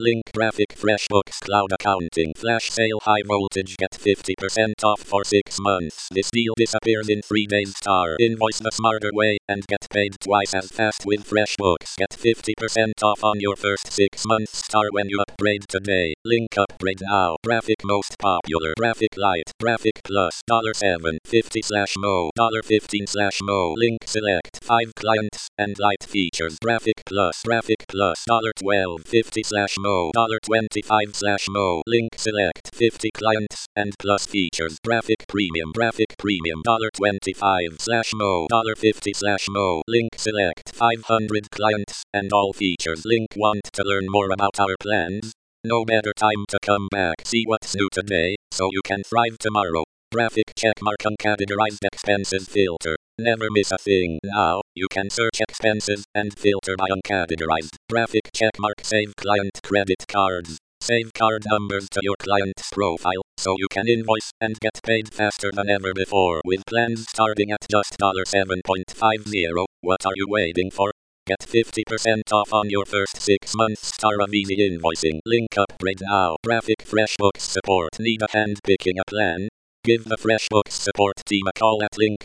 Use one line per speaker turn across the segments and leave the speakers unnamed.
Link graphic FreshBooks Cloud Accounting Flash Sale High Voltage get 50% off for 6 months. This deal disappears in 3 days. Invoice the smarter way and get paid twice as fast with FreshBooks. Get 50% off on your first 6 months when you upgrade today. Link upgrade now. Graphic most popular. Graphic Lite. Graphic Plus. $7.50/mo. $15/mo. Link select 5 clients and Lite features. Graphic Plus. Graphic Plus. $12.50/mo. $25/mo. Link select 50 clients and Plus features. Graphic Premium. Graphic Premium. $25/mo. $50/mo. Link select 500 clients and all features. Link want to learn more about our plans? No better time to come back. See what's new today, so you can thrive tomorrow. Graphic checkmark uncategorized expenses filter. Never miss a thing. Now, you can search expenses and filter by uncategorized. Graphic checkmark save client credit cards. Save card numbers to your client's profile, so you can invoice and get paid faster than ever before. With plans starting at just $7.50, what are you waiting for? Get 50% off on your first 6 months of easy invoicing. Link upgrade now. Graphic FreshBooks support. Need a hand picking a plan? Give the FreshBooks support team a call at link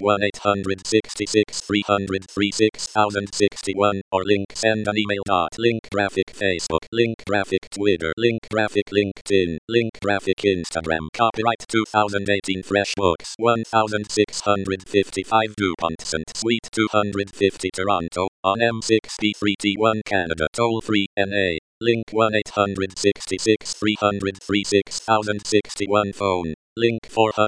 1-866-300-36061 or link send an email. Link graphic Facebook. Link graphic Twitter. Link graphic LinkedIn. Link graphic Instagram. Copyright 2018 FreshBooks 1655 DuPont St. Suite 250 Toronto on M6P3T1 Canada. Toll free NA. Link 1-866-300-36061 phone. Link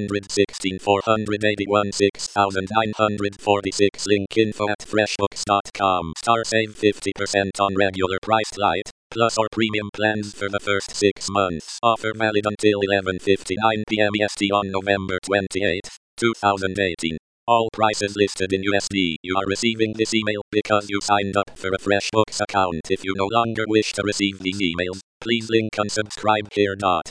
416-481-6946. Link info@freshbooks.com. Save 50% on regular priced Lite, Plus or Premium plans for the first 6 months. Offer valid until 11:59 p.m. EST on November 28, 2018. All prices listed in USD. You are receiving this email because you signed up for a FreshBooks account. If you no longer wish to receive these emails, please link unsubscribe here.